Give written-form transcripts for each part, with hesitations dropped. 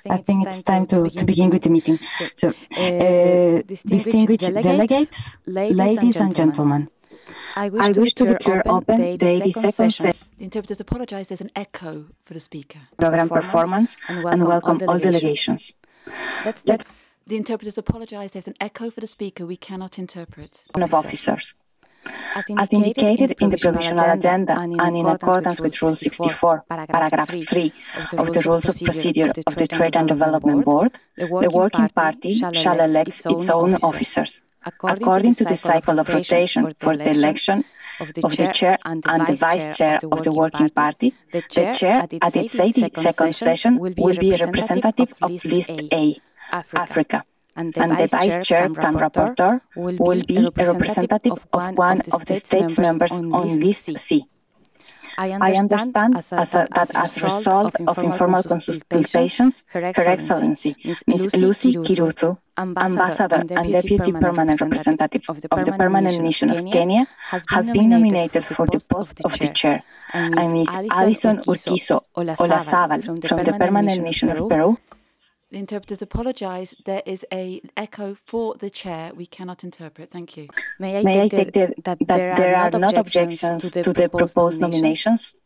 I think it's time to begin with the meeting. So, distinguished delegates, ladies and gentlemen, I wish to declare open the 82nd session The interpreters apologize. There's an echo for the speaker. program performance and welcome all delegations. The interpreters apologize. There's an echo for the speaker. We cannot interpret. Of officers. As indicated in the provisional agenda and in accordance with Rule 64, paragraph 3 of the Rules of Procedure of the Trade and Development Board, the Working Party shall elect its own officers, according to the cycle of rotation for the election of the Chair and the Vice Chair of the Working Party. The Chair, at its 82nd session, will be a representative of List A, Africa. And the Vice Chair cum Rapporteur will be a representative of one of the states members on List C. I understand that as a result of informal consultations, Her Excellency, Ms. Lucy Kirutu, Ambassador and Deputy Permanent Representative of the Permanent Mission of Kenya, has been nominated for the post of the Chair, and Ms. Alison Urquizo Olazábal from the Permanent Mission of Peru. The interpreters apologize. There is an echo for the chair. We cannot interpret. Thank you. May I take that there are not objections to the proposed nominations?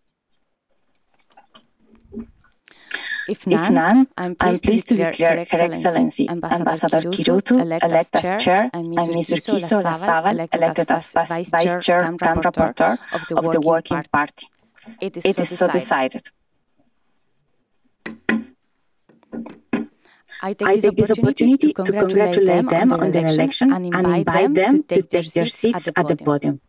If none, I'm pleased to declare Her Excellency Ambassador Kirutu elect as Chair and Ms. Urquizo Olazábal elected as Vice Chair cum Rapporteur of the Working Party. It is so decided. I take this opportunity to congratulate them on their election and invite them to take their seats at the podium.